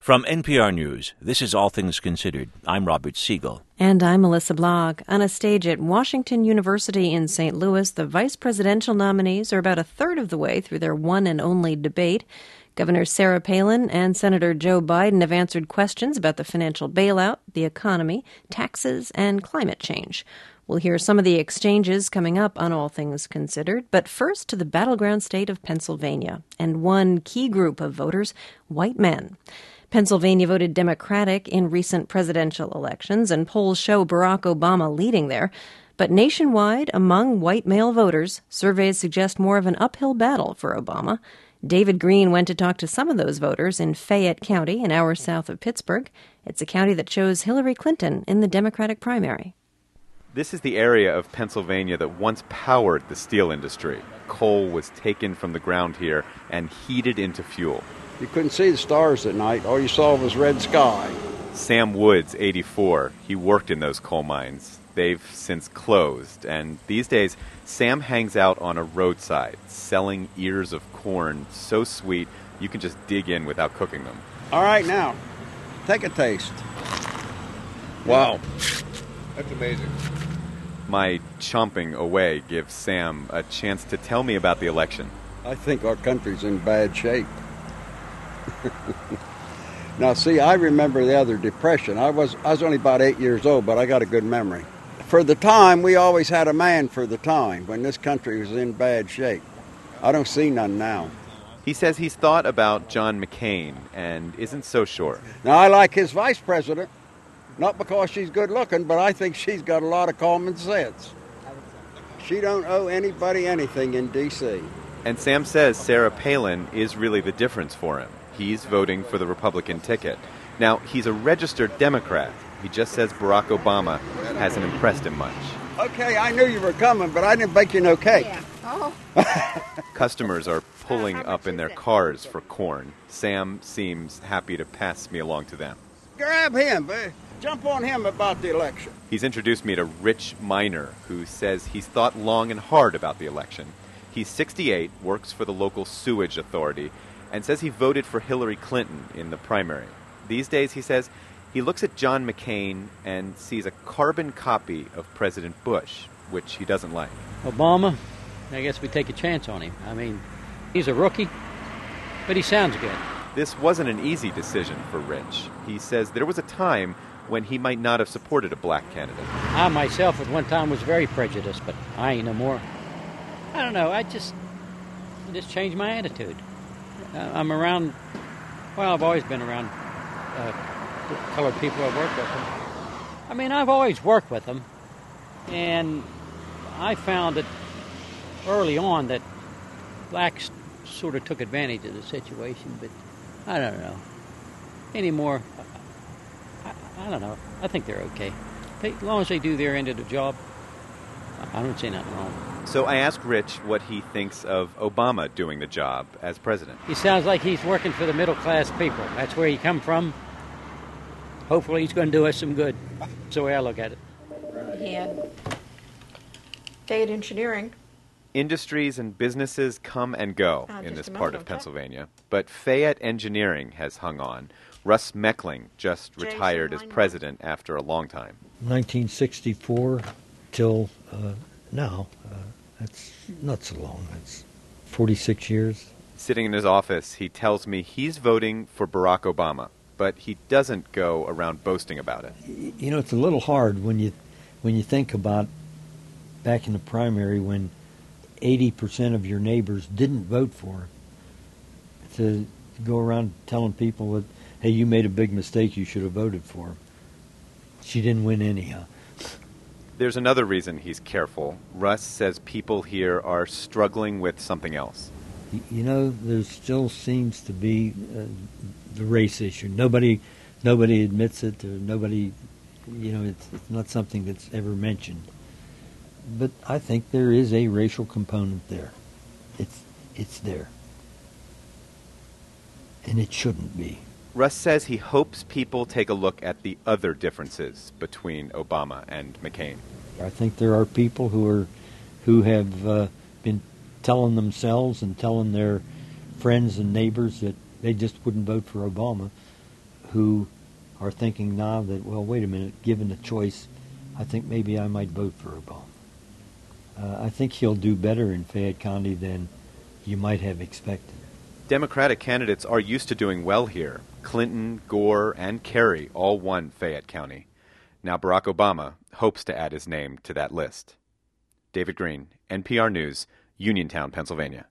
From NPR News, this is All Things Considered. I'm Robert Siegel. And I'm Melissa Blog. On a stage at Washington University in St. Louis, the vice presidential nominees are about a third of the way through their one and only debate. Governor Sarah Palin and Senator Joe Biden have answered questions about the financial bailout, the economy, taxes, and climate change. We'll hear some of the exchanges coming up on All Things Considered, but first to the battleground state of Pennsylvania, and one key group of voters, white men. Pennsylvania voted Democratic in recent presidential elections, and polls show Barack Obama leading there. But nationwide, among white male voters, surveys suggest more of an uphill battle for Obama. David Green went to talk to some of those voters in Fayette County, an hour south of Pittsburgh. It's a county that chose Hillary Clinton in the Democratic primary. This is the area of Pennsylvania that once powered the steel industry. Coal was taken from the ground here and heated into fuel. You couldn't see the stars at night. All you saw was red sky. Sam Woods, 84, he worked in those coal mines. They've since closed, and these days, Sam hangs out on a roadside, selling ears of corn so sweet you can just dig in without cooking them. All right, now, take a taste. Wow. That's amazing. My chomping away gives Sam a chance to tell me about the election. I think our country's in bad shape. Now, see, I remember the other depression. I was only about 8 years old, but I got a good memory. For the time, we always had a man for the time when this country was in bad shape. I don't see none now. He says he's thought about John McCain and isn't so sure. Now, I like his vice president, not because she's good looking, but I think she's got a lot of common sense. She don't owe anybody anything in D.C. And Sam says Sarah Palin is really the difference for him. He's voting for the Republican ticket. Now, he's a registered Democrat. He just says Barack Obama hasn't impressed him much. Okay, I knew you were coming, but I didn't bake you no cake. Yeah. Oh. Customers are pulling up in their cars for corn. Sam seems happy to pass me along to them. Grab him. Jump on him about the election. He's introduced me to Rich Miner, who says he's thought long and hard about the election. He's 68, works for the local sewage authority, and says he voted for Hillary Clinton in the primary. These days, he says, he looks at John McCain and sees a carbon copy of President Bush, which he doesn't like. Obama, I guess we take a chance on him. I mean, he's a rookie, but he sounds good. This wasn't an easy decision for Rich. He says there was a time when he might not have supported a black candidate. I myself at one time was very prejudiced, but I ain't no more. I don't know, I just changed my attitude. I'm around, well, I've always been around colored people. I've worked with them. I mean, I've always worked with them, and I found that early on that blacks sort of took advantage of the situation, but I don't know. Anymore, I don't know. I think they're okay. As long as they do their end of the job, I don't see nothing wrong. So I asked Rich what he thinks of Obama doing the job as president. He sounds like he's working for the middle-class people. That's where he come from. Hopefully he's going to do us some good. That's the way I look at it. He had Fayette Engineering. Industries and businesses come and go in this part of Pennsylvania. But Fayette Engineering has hung on. Russ Meckling just retired as president after a long time. 1964 till now. That's not so long. That's 46 years. Sitting in his office, he tells me he's voting for Barack Obama, but he doesn't go around boasting about it. You know, it's a little hard when you think about back in the primary when 80% of your neighbors didn't vote for him, to go around telling people that, hey, you made a big mistake, you should have voted for him. She didn't win anyhow. There's another reason he's careful. Russ says people here are struggling with something else. You know, there still seems to be the race issue. Nobody admits it, or nobody, you know, it's not something that's ever mentioned. But I think there is a racial component there. It's there. And it shouldn't be. Russ says he hopes people take a look at the other differences between Obama and McCain. I think there are people who have been telling themselves and telling their friends and neighbors that they just wouldn't vote for Obama. who are thinking now that, well, wait a minute, given the choice, I think maybe I might vote for Obama. I think he'll do better in Fayette County than you might have expected. Democratic candidates are used to doing well here. Clinton, Gore, and Kerry all won Fayette County. Now Barack Obama hopes to add his name to that list. David Green, NPR News, Uniontown, Pennsylvania.